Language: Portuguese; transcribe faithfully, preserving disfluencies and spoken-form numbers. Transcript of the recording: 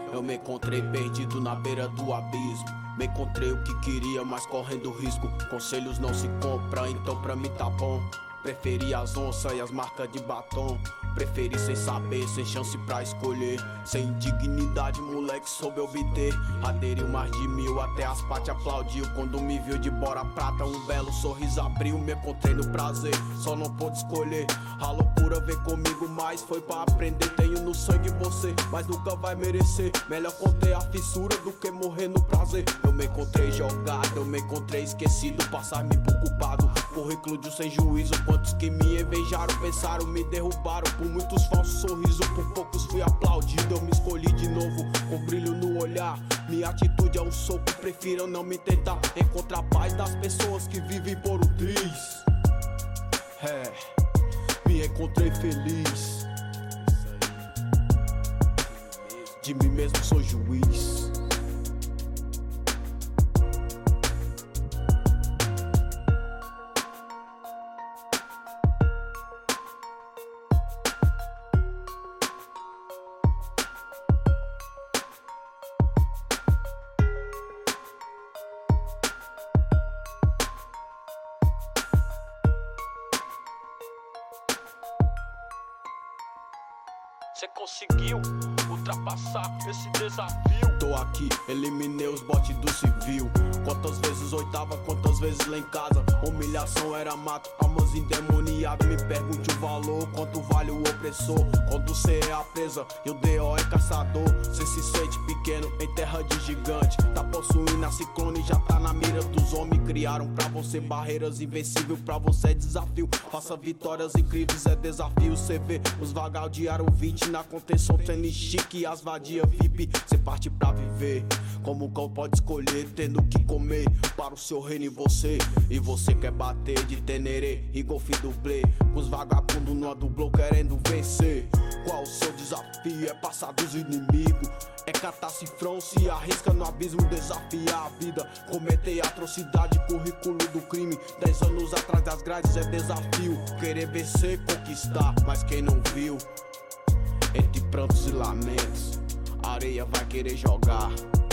Eu me encontrei perdido na beira do abismo. Me encontrei o que queria, mas correndo risco. Conselhos não se compram, então pra mim tá bom. Preferi as onças e as marcas de batom. Preferi sem saber, sem chance pra escolher. Sem dignidade, moleque, soube obter. Aderiu mais de mil, até as partes aplaudiu. Quando me viu de bora prata, um belo sorriso abriu. Me encontrei no prazer, só não pude escolher. A loucura veio comigo, mas foi pra aprender. Tenho no sangue você, mas nunca vai merecer. Melhor conter a fissura do que morrer no prazer. Eu me encontrei jogado, eu me encontrei esquecido. Passar-me por culpado, currículo de um sem juízo. Quantos que me invejaram, pensaram, me derrubaram. Por muitos falsos sorrisos, por poucos fui aplaudido. Eu me escolhi de novo, com brilho no olhar. Minha atitude é um soco, prefiro não me tentar. Encontrar paz das pessoas que vivem por um triz. É, me encontrei feliz. De mim mesmo sou juiz. Cê conseguiu ultrapassar esse desafio. Tô aqui, eliminei os botes do civil. Quantas vezes oitava, quantas vezes lá em casa. Humilhação era mato, almas endemoniadas. Me pergunte o valor, quanto vale o opressor. Quando cê é a presa e o D O é caçador. Cê se sente pequeno em terra de gigante. Tá possuindo a ciclone, já tá na mira dos homens. Criaram pra você barreiras invencíveis, pra você é desafio. Faça vitórias incríveis, é desafio. Cê vê os vagaldeiaram vinte na contenção, tênis chique e as vadia V I P. Cê parte pra viver, como o cão pode escolher, tendo que comer para o seu reino e você. E você quer bater de tenerê e golfe dublê, com os vagabundos no dublô querendo vencer. Qual o seu desafio? É passar dos inimigos, é catar cifrão, se arrisca no abismo, desafiar a vida. Cometer atrocidade, currículo do crime. Dez anos atrás das grades é desafio. Querer vencer, conquistar, mas quem não viu, entre prantos e lamentos, a areia vai querer jogar.